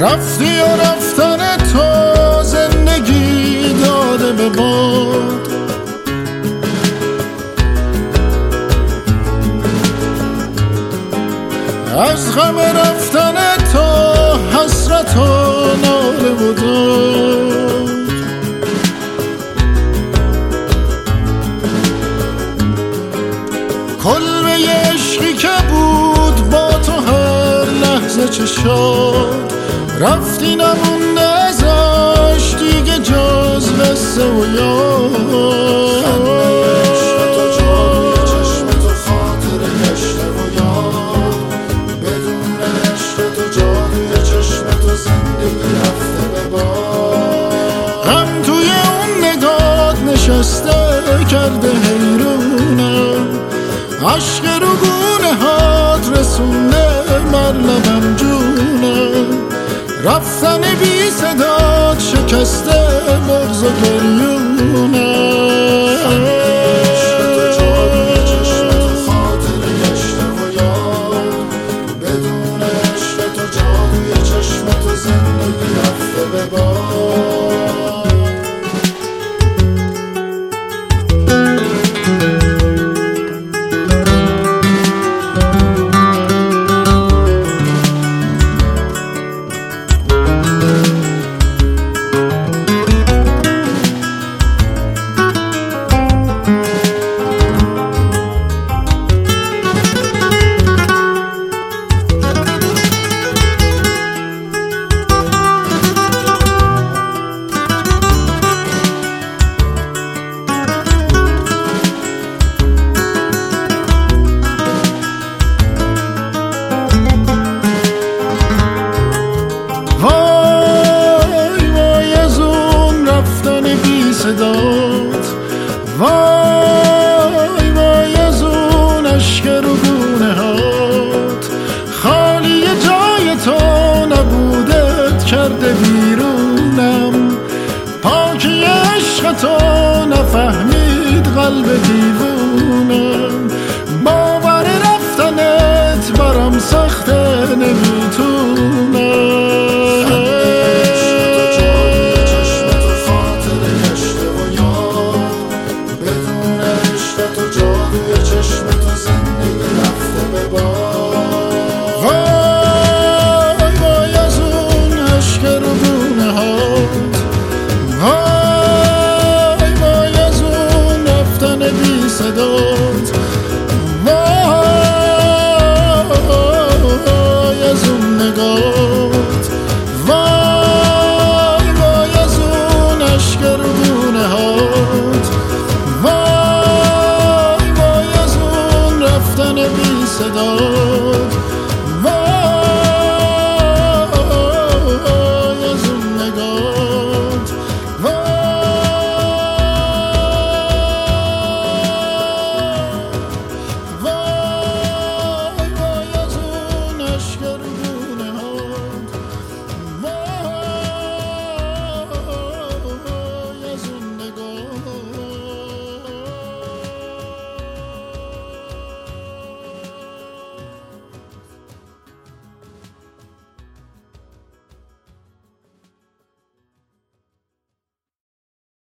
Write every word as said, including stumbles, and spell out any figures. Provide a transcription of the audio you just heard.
رفتی و رفتن تو زندگی داده به باد. از غم رفتن تو حسرت و ناله و داد. کلبه عشقی که بود با تو هر لحظه چه شاد، رفتی نمونده ازش دیگه جز قصه و یاد. تو جادوی چشم تو خاطر گشته و یاد، بدون عشق تو جادوی چشم تو زندگی رفته به باد. غم توی اون نگات نشسته کرده حیرونم، عشق رو گونه هات رسونده مر لبم جونم. رفتن بی صدات شکسته بغض و گریونم. تو جادوی چشم تو خاطر گشته و یاد، بدون عشق تو جادوی چشم تو زندگی رفته به باد. صدات وای وای از اون عشق رو گونه هات، خالی جای تو نبودت کرده بیرونم. پاکی عشق تو نفهمید قلب دیوونم، باور رفتنت برام سخته نمیتونم. صدات وای از اون نگات، وای وای از اون عشق رو هات، وای وای از اون رفتن بی صدات.